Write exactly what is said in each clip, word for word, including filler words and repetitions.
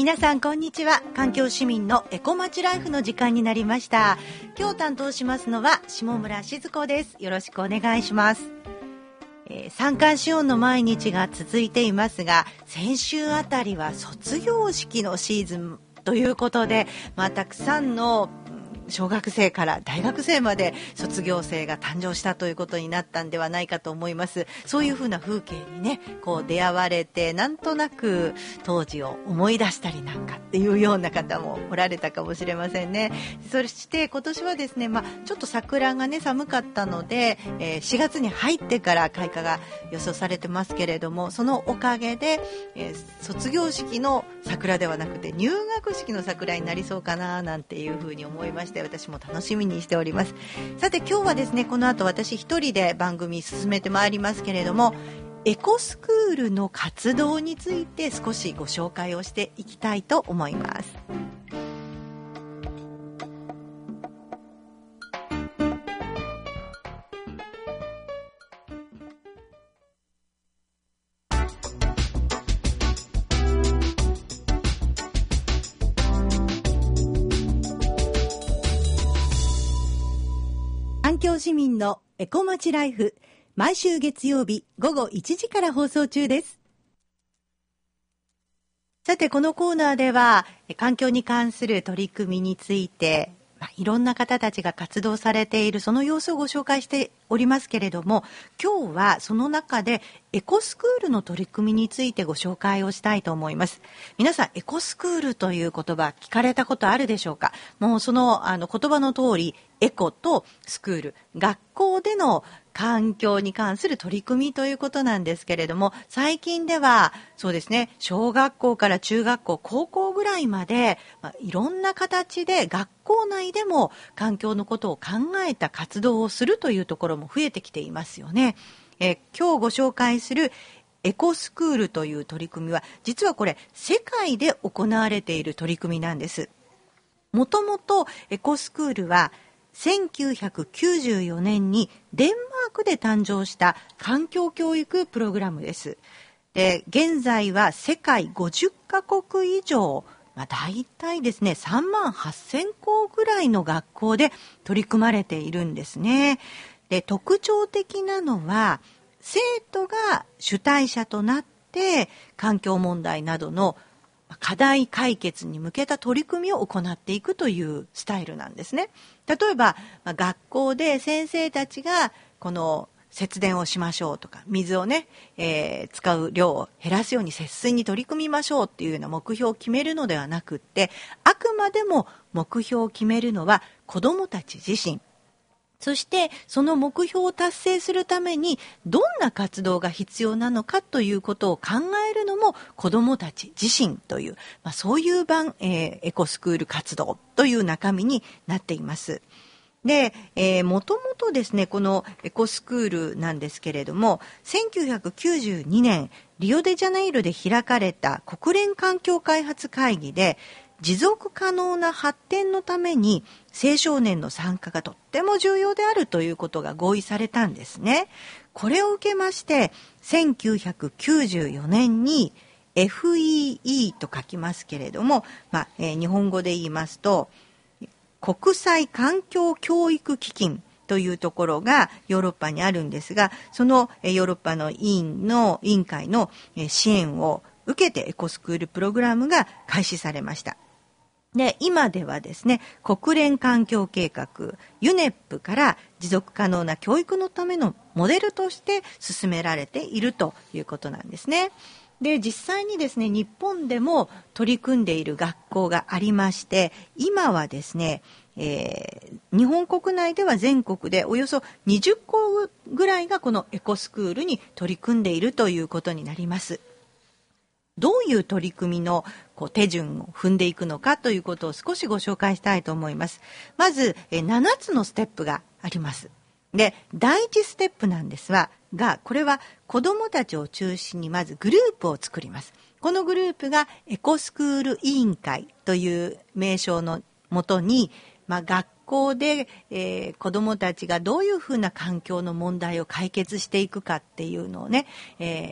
皆さんこんにちは。環境市民のエコまちライフの時間になりました。今日担当しますのは下村静子です。よろしくお願いします。えー、三寒四温の毎日が続いていますが、先週あたりは卒業式のシーズンということで、まあ、たくさんの小学生から大学生まで卒業生が誕生したということになったんではないかと思います。そういうふうな風景にね、こう出会われて、なんとなく当時を思い出したりなんかっていうような方もおられたかもしれませんね。そして今年はですね、まあ、ちょっと桜がね寒かったので、えー、しがつに入ってから開花が予想されてますけれども、そのおかげで、えー、卒業式の桜ではなくて入学式の桜になりそうかななんていうふうに思いまして、私も楽しみにしております。さて今日はですね、この後私一人で番組進めてまいりますけれども、エコスクールの活動について少しご紹介をしていきたいと思います。環境市民のエコまちライフ、毎週月曜日午後いちじから放送中です。さてこのコーナーでは環境に関する取り組みについて、まあ、いろんな方たちが活動されているその様子をご紹介しておりますけれども、今日はその中でエコスクールの取り組みについてご紹介をしたいと思います。皆さんエコスクールという言葉聞かれたことあるでしょうか。もうその、あの言葉の通り、エコとスクール、学校での環境に関する取り組みということなんですけれども、最近ではそうですね、小学校から中学校、高校ぐらいまで、まあ、いろんな形で学校内でも環境のことを考えた活動をするというところも増えてきていますよね。え今日ご紹介するエコスクールという取り組みは、実はこれ世界で行われている取り組みなんです。もともとエコスクールはせんきゅうひゃくきゅうじゅうよねんにデンマークで誕生した環境教育プログラムです。で、現在は世界ごじゅっかこく以上、まあ、大体ですねさんまんはっせんこうぐらいの学校で取り組まれているんですね。で、特徴的なのは生徒が主体者となって環境問題などの課題解決に向けた取り組みを行っていくというスタイルなんですね。例えば、まあ、学校で先生たちがこの節電をしましょうとか、水をね、えー、使う量を減らすように節水に取り組みましょうっていうような目標を決めるのではなくって、あくまでも目標を決めるのは子どもたち自身。そしてその目標を達成するためにどんな活動が必要なのかということを考えるのも子どもたち自身という、まあ、そういう版、えー、エコスクール活動という中身になっています。で、えー、もともとですね、このエコスクールなんですけれども、せんきゅうひゃくきゅうじゅうにねんリオデジャネイロで開かれた国連環境開発会議で、持続可能な発展のために青少年の参加がとっても重要であるということが合意されたんですね。これを受けましてせんきゅうひゃくきゅうじゅうよねんに エフイーイー と書きますけれども、まあえー、日本語で言いますと国際環境教育基金というところがヨーロッパにあるんですが、そのヨーロッパの委員の委員会の支援を受けてエコスクールプログラムが開始されました。で、今ではですね、国連環境計画 ユネップ から持続可能な教育のためのモデルとして進められているということなんですね。で、実際にですね、日本でも取り組んでいる学校がありまして、今はですね、えー、日本国内では全国でおよそにじゅっこうぐらいがこのエコスクールに取り組んでいるということになります。どういう取り組みのこう手順を踏んでいくのかということを少しご紹介したいと思います。まずえななつのステップがあります。で、第一ステップなんですが、がこれは子どもたちを中心にまずグループを作ります。このグループがエコスクール委員会という名称のもとに、まあ、学校で、えー、子どもたちがどういうふうな環境の問題を解決していくかっていうのをね、えー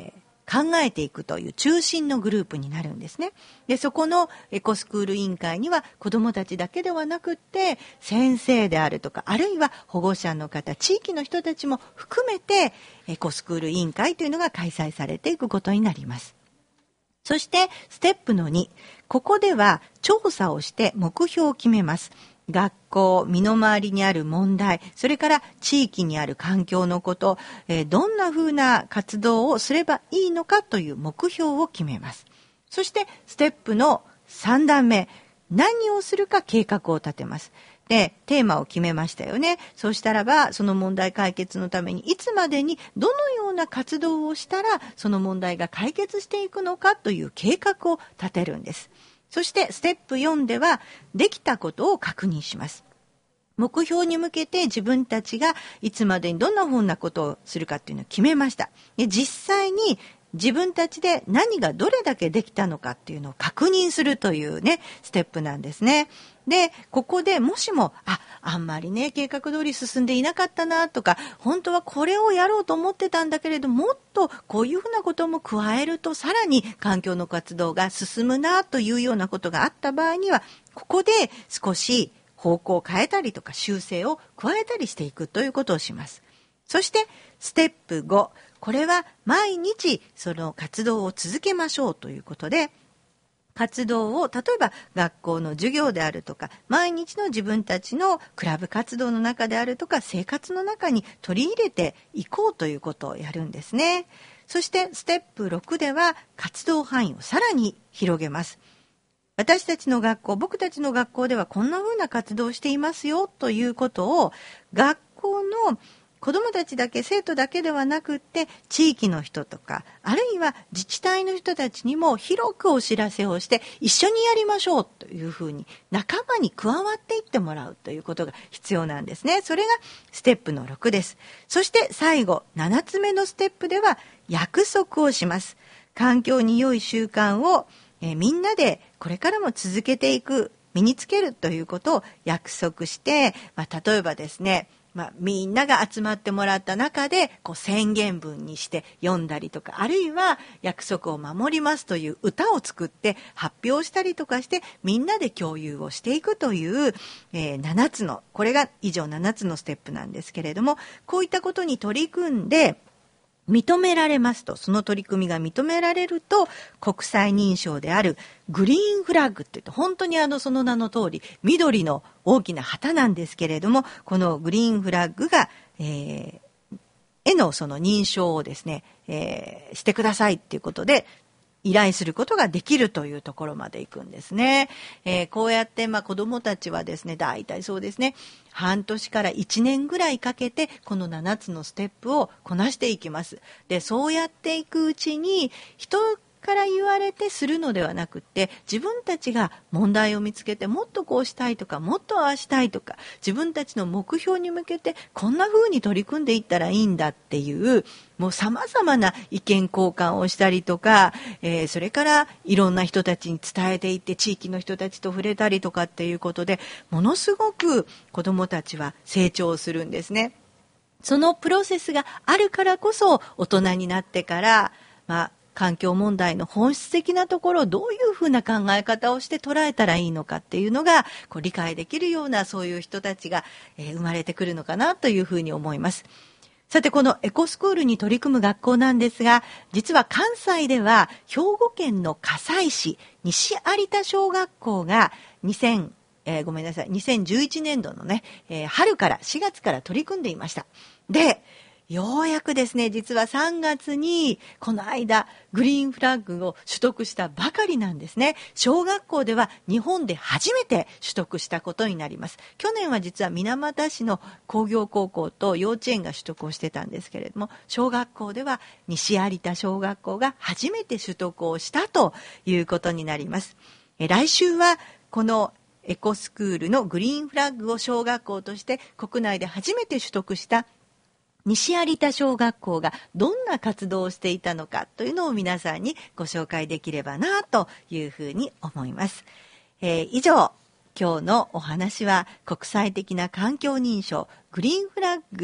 考えていくという中心のグループになるんですね。で、そこのエコスクール委員会には子どもたちだけではなくって先生であるとか、あるいは保護者の方、地域の人たちも含めてエコスクール委員会というのが開催されていくことになります。そしてステップのに、ここでは調査をして目標を決めます。学校、身の回りにある問題、それから地域にある環境のこと、えー、どんなふうな活動をすればいいのかという目標を決めます。そしてステップのさん段目、何をするか計画を立てます。で、テーマを決めましたよね。そうしたらば、その問題解決のためにいつまでにどのような活動をしたらその問題が解決していくのかという計画を立てるんです。そしてステップよんではできたことを確認します。目標に向けて自分たちがいつまでにどんなふうなことをするかっていうのを決めました。で、実際に自分たちで何がどれだけできたのかっていうのを確認するというね、ステップなんですね。で、ここでもしも、あ、あんまりね、計画通り進んでいなかったなとか、本当はこれをやろうと思ってたんだけれど、もっとこういうふうなことも加えると、さらに環境の活動が進むなというようなことがあった場合には、ここで少し方向を変えたりとか修正を加えたりしていくということをします。そしてステップご、これは毎日その活動を続けましょうということで、活動を例えば学校の授業であるとか、毎日の自分たちのクラブ活動の中であるとか、生活の中に取り入れていこうということをやるんですね。そしてステップろくでは活動範囲をさらに広げます。私たちの学校、僕たちの学校ではこんな風な活動をしていますよということを、学校の子どもたちだけ、生徒だけではなくって、地域の人とか、あるいは自治体の人たちにも広くお知らせをして、一緒にやりましょうというふうに仲間に加わっていってもらうということが必要なんですね。それがステップのろくです。そして最後、ななつめのステップでは約束をします。環境に良い習慣を、えー、みんなでこれからも続けていく、身につけるということを約束して、まあ、例えばですね、まあ、みんなが集まってもらった中でこう宣言文にして読んだりとか、あるいは約束を守りますという歌を作って発表したりとかして、みんなで共有をしていくという、えー、ななつの、これが以上ななつのステップなんですけれども、こういったことに取り組んで認められますと、その取り組みが認められると、国際認証であるグリーンフラッグって言って、本当にあのその名の通り緑の大きな旗なんですけれども、このグリーンフラッグが、えー、へのその認証をですね、えー、してくださいっていうことで依頼することができるというところまで行くんですね。えー、こうやってまあ子どもたちはですね、大体そうですね、半年からいちねんぐらいかけてこのななつのステップをこなしていきます。で、そうやっていくうちに人から言われてするのではなくって、自分たちが問題を見つけてもっとこうしたいとか、もっとああしたいとか、自分たちの目標に向けてこんな風に取り組んでいったらいいんだっていう、もう様々な意見交換をしたりとか、えー、それからいろんな人たちに伝えていって、地域の人たちと触れたりとかっていうことで、ものすごく子どもたちは成長するんですね。そのプロセスがあるからこそ、大人になってから、まあ環境問題の本質的なところをどういうふうな考え方をして捉えたらいいのかっていうのがこう理解できるような、そういう人たちが、えー、生まれてくるのかなというふうに思います。さて、このエコスクールに取り組む学校なんですが、実は関西では兵庫県の加西市西有田小学校がにせん、えー、ごめんなさいにせんじゅういちねんどのね、えー、春からしがつから取り組んでいました。で、ようやくですね、実はさんがつにこの間グリーンフラッグを取得したばかりなんですね。小学校では日本で初めて取得したことになります。去年は実は水俣市の工業高校と幼稚園が取得をしてたんですけれども、小学校では西有田小学校が初めて取得をしたということになります。え来週はこのエコスクールのグリーンフラッグを小学校として国内で初めて取得した西有田小学校がどんな活動をしていたのかというのを皆さんにご紹介できればなというふうに思います。えー、以上、今日のお話は国際的な環境認証グリーンフラッグ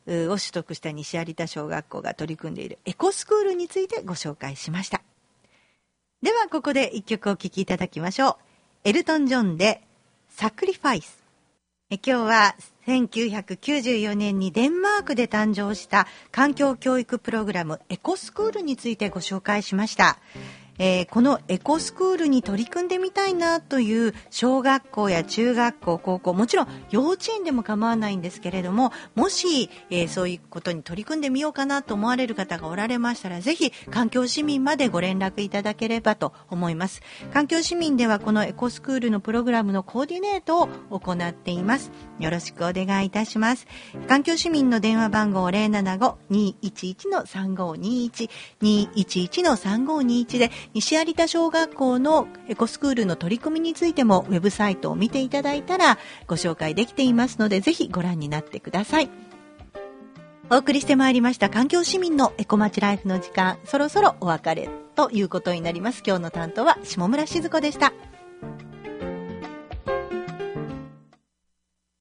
を取得した西有田小学校が取り組んでいるエコスクールについてご紹介しました。ではここで一曲お聴きいただきましょう。エルトン・ジョンでサクリファイス。え今日はせんきゅうひゃくきゅうじゅうよねんにデンマークで誕生した環境教育プログラムエコスクールについてご紹介しました。えー、このエコスクールに取り組んでみたいなという小学校や中学校、高校、もちろん幼稚園でも構わないんですけれども、もし、えー、そういうことに取り組んでみようかなと思われる方がおられましたら、ぜひ環境市民までご連絡いただければと思います。環境市民ではこのエコスクールのプログラムのコーディネートを行っています。よろしくお願いいたします。環境市民の電話番号 ゼロななご にーいちいち さんごにーいち にーいちいち さんごにーいち で西有田小学校のエコスクールの取り組みについてもウェブサイトを見ていただいたらご紹介できていますので、ぜひご覧になってください。お送りしてまいりました環境市民のエコまちライフの時間、そろそろお別れということになります。今日の担当は下村静子でした。